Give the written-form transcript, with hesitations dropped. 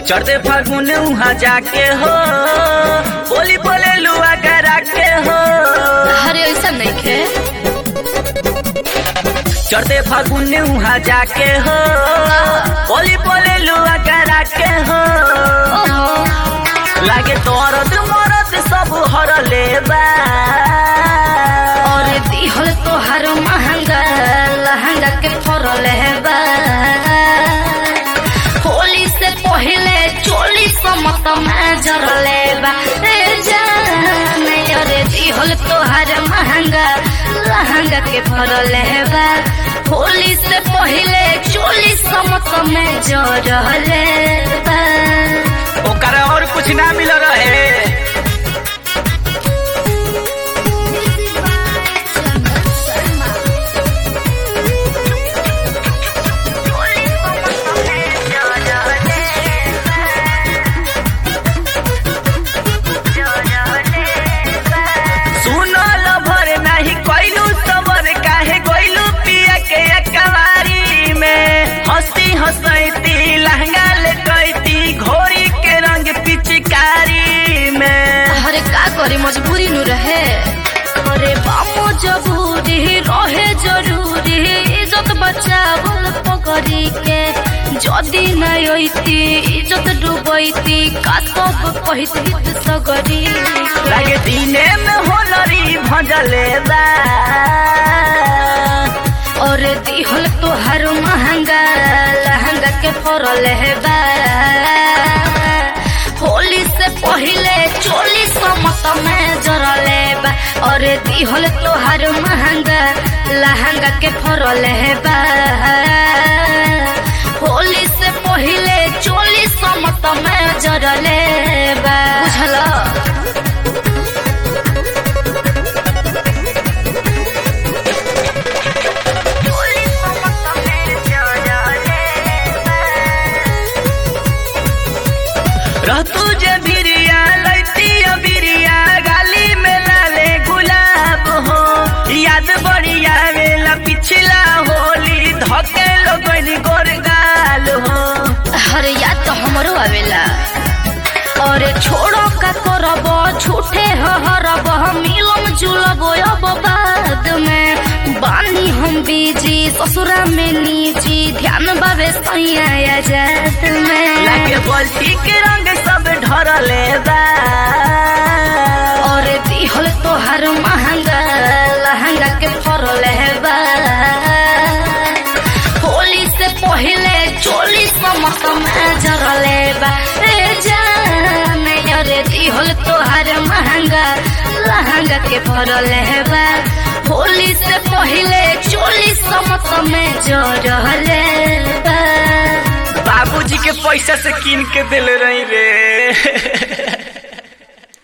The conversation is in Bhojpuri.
चढ़ते फागुन वहाँ जाके हो बोली बोले लुआ करा के हो। अरे ऐसा नहीं खे चढ़ते फागुन वहाँ जाके हो बोली बोले लुआ करा के हो। लागे तोरत मरत सब हर लेबा और दिहल तोहर महंगा लहंगा के फरल हेबा। होली से पहले चोली समत में जरले बा जाने। अरे दिहल तोहर महंगा लहंगा के फरल हेबा। होली से पहले चोली समत में जरले बा। ओकर और कुछ ना मिल रहे। सुनल भर नहीं कोइलू सबर काहे गोइलू पिया के कवारी में। हंसी हंसैती लहंगा ले कैती घोड़ी के रंग पिचकारी में। अरे का करे मजबूरी नु रहे। अरे बामो जबूरी रहे जरूरी इज्जत बचावल पकड़ी के। जदी नहीं होती इज्जत डूबैती का सब कहती सगरी। लागे दिने में होलरी भजले बा और दिहल तोहर महंगा लहंगा के फरल हेबा। होली से पहले चोली समत में जरले बा। और दिहल तोहर महंगा लहंगा के फरल हेबा। होली से पहले चोली समत में जरले बा। बुझला रहतू जे बिरिया लैती बिरिया गाली में लाले गुलाब हो। याद बढ़िया वेला पिछला होली धके लोगन गोरगाल हो। हर याद तो हमरो आवेला। और छोड़ो का करब झूठे हरब मिलम जुलब अब बाद में। बानी हम बीजी ससुरा में निजी ध्यान बाबे सैया जात में। लागे बल्टी के रंग सब ढरले बा और दिहल तोहर महंगा लहंगा के फरल हेबा। होली से पहले चोली समत में जरले बा जाने। अरे दिहल तोहर महंगा लहंगा के फरल हेबा। होली से पहले चोली समत में जरले बा। बाबूजी के पैसा से कीन के दिल रही रे।